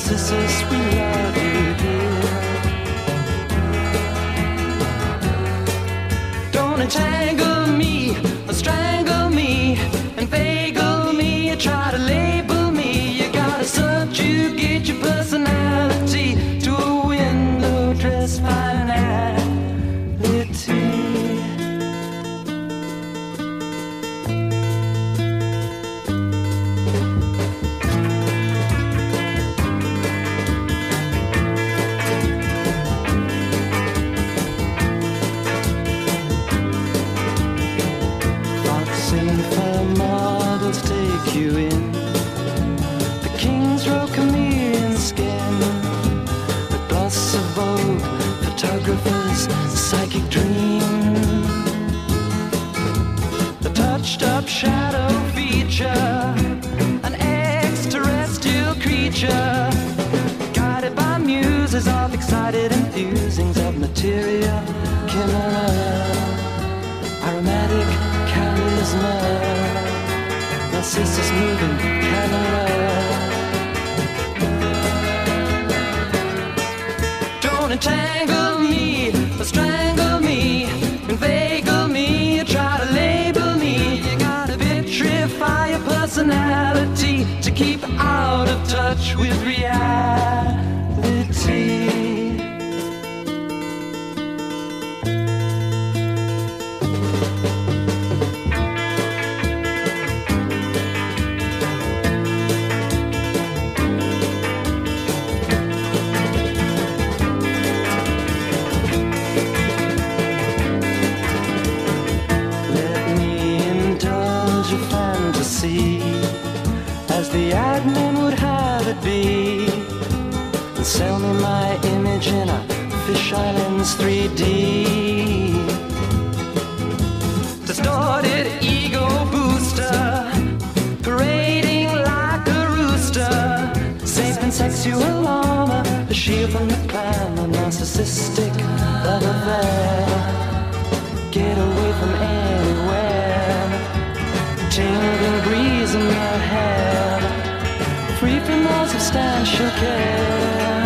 Narcissus, we love you here. Don't entangle me or strangle me, inveigle me or try to label me. You gotta subjugate your personality to a window dress finality. Models take you in the King's Row chameleon skin, the gloss of Vogue, photographers' psychic dream, the touched-up shadow feature, an extraterrestrial creature, guided by muses of excited enthusings of materia, chimera, aromatic charisma, Narcissus moving camera. Don't entangle me or strangle me, inveigle me or try to label me. You gotta vitrify your personality to keep out of touch with reality. As the admin would have it be, and sell me my image in a Fish Islands 3D. Distorted ego booster, parading like a rooster, safe and sexual armor, a shield from the clan, a narcissistic love affair. Get away from anywhere, tingling breeze in your hair, free from all substantial care.